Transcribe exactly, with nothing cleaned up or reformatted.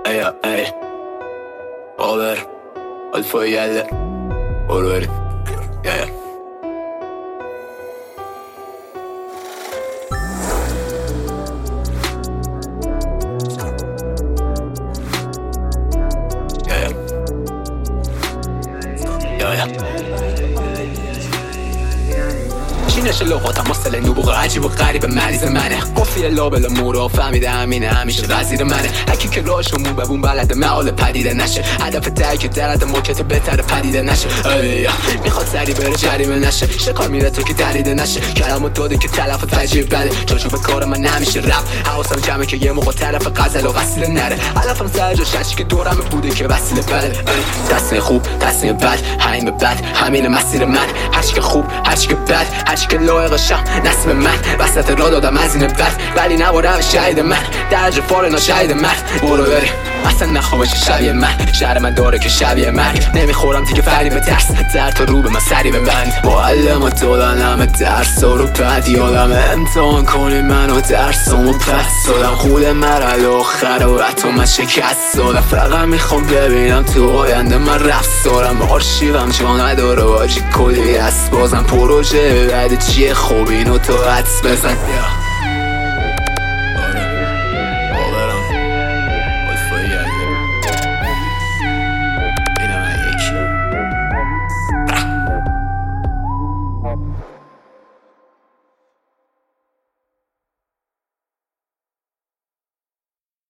ey, ey Over Alt får gjelda Over Ja, ja Ja, ja چینش لغاتم مثل نبوغ عجیب و غریب مریض منه گفتی لابل مورا فهمیده همینه همیشه وزیر منه هکی که راهشو مو ببون بلده معال پدیده نشه هدف تایی که درد موکت بهتر پدیده نشه میخواد سری بره جریمه نشه شکار میره تو که دریده نشه کلامو داده که تلف و تجیب بده جاشو به کار من نمیشه رفت حواسم جمعه که یه موقع طرف غزل و وسیله نره علفم سر جاش هرچی که دورم بوده که وسیله بده تصمیم خوب تصمیم بد همین به بد همین مسیر من هرچی که خوب هرچی که بد هرچی که لایقشم نسم من وسط را دادم از این بد ولی نبارم شهید من درجه فارنا شهید من برو بریم اصلا نخوابش شبیه من شهر من داره که شبیه مرگ نمیخورم دیگه فری به درس در تا رو به من سری ببند معلم و دادن همه درس رو بد یادم امتحان کنی منو درسامو پس دادم خود مرحل آخر و حتی من شکست دادم فقط میخوام ببینم تو آینده من رفت دارم آرشیوم جا نداره واجی کلی هست بازم پروژه بعد چیه خوب اینو تو حدس بزن